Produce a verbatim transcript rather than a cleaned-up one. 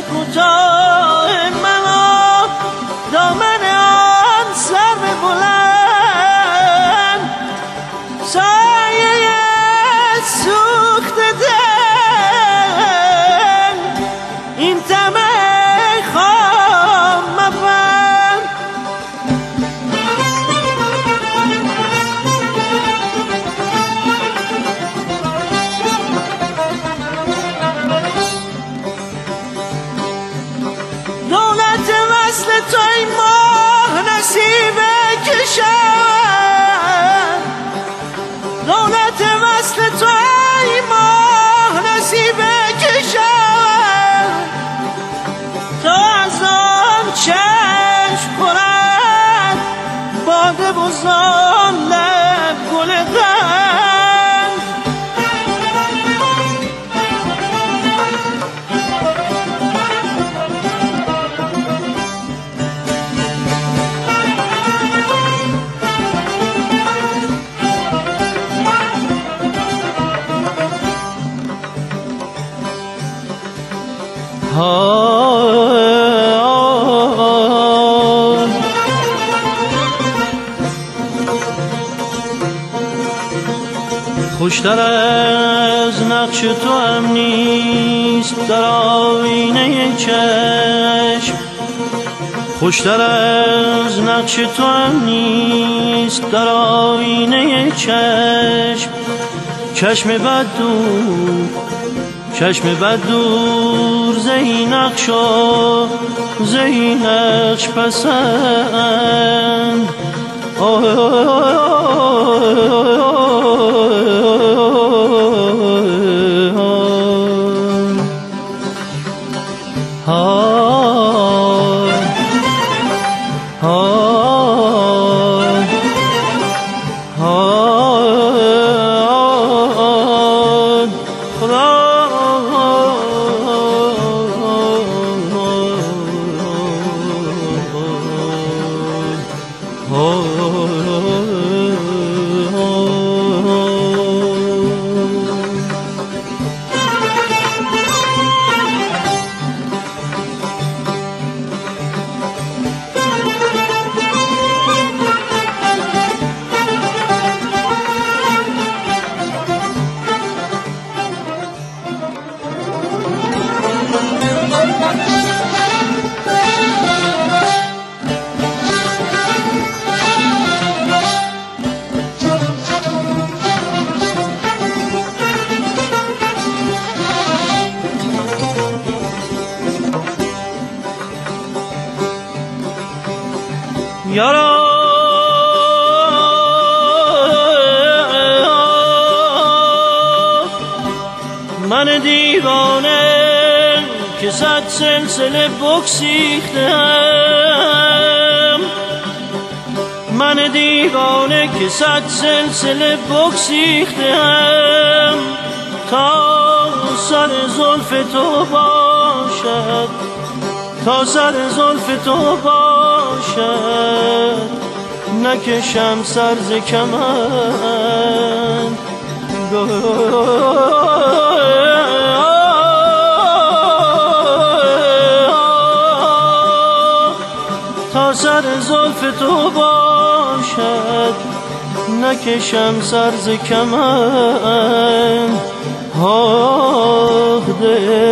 کوتاه منو دامن آن سر بلند سایه سوخت دل این طمع خام مبند دولت وصل تو این ماه نصیب کشم دولت وصل تو این ماه نصیب کشم تا از آن چشم خورد باده و زان لب گل قند خوشتر از نقش تو هم نیست در آینه چشم خوشتر از نقش تو هم نیست در آینه چشم چشم بد دور چشم بد دور زهی نقش و زهی نقش پسند یارا من دیوانه که صد سلسله بگسیختم من دیوانه که صد سلسله بگسیختم تا سر زلف تو باشد تا سر زلف تو باشد نکشم سر ز کمند تا سر زلف تو باشد نکشم سر ز کمند آه دل